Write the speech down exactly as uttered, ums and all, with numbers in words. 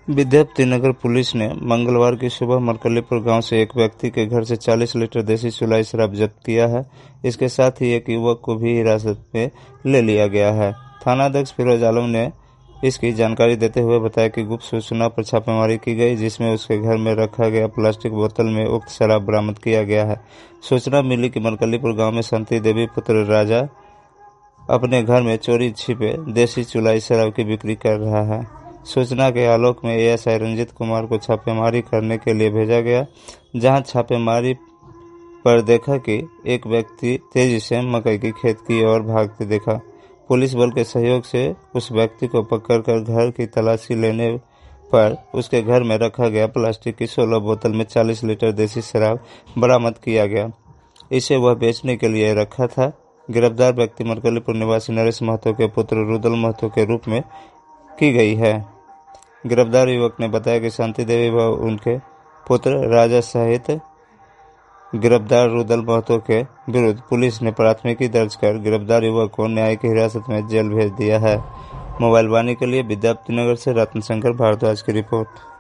Vidyapatinagar police ने मंगलवार की सुबह मरकलीपुर गांव से एक व्यक्ति के घर से चालीस लीटर देसी चुलाई शराब जब्त किया है। इसके साथ ही एक युवक को भी हिरासत में ले लिया गया है। थानाध्यक्ष फिरोज आलम ने इसकी जानकारी देते हुए बताया कि गुप्त सूचना पर छापेमारी की गई, जिसमें उसके घर में रखा गया प्लास्टिक बोतल में उक्त शराब बरामद किया गया है। सूचना मिली कि मरकलीपुर गाँव में शांति देवी पुत्र राजा अपने घर में चोरी छिपे देसी चुलाई शराब की बिक्री कर रहा है। सूचना के आलोक में एएसआई रंजीत कुमार को छापेमारी करने के लिए भेजा गया, जहां छापेमारी पर देखा कि एक व्यक्ति तेजी से मकई की खेत की ओर भागते देखा। पुलिस बल के सहयोग से उस व्यक्ति को पकड़कर घर की तलाशी लेने पर उसके घर में रखा गया प्लास्टिक की सोलह बोतल में चालीस लीटर देसी शराब बरामद किया गया। इसे वह बेचने के लिए रखा था। गिरफ्तार व्यक्ति मरकलीपुर निवासी नरेश महतो के पुत्र रुदल महतो के रूप में की गई है। गिरफ्तार युवक ने बताया कि शांति देवी व उनके पुत्र राजा सहित गिरफ्तार रुदल महतो के विरुद्ध पुलिस ने प्राथमिकी दर्ज कर गिरफ्तार युवक को न्यायिक हिरासत में जेल भेज दिया है। मोबाइल वाणी के लिए विद्यापतिनगर से रत्न शंकर भारद्वाज की रिपोर्ट।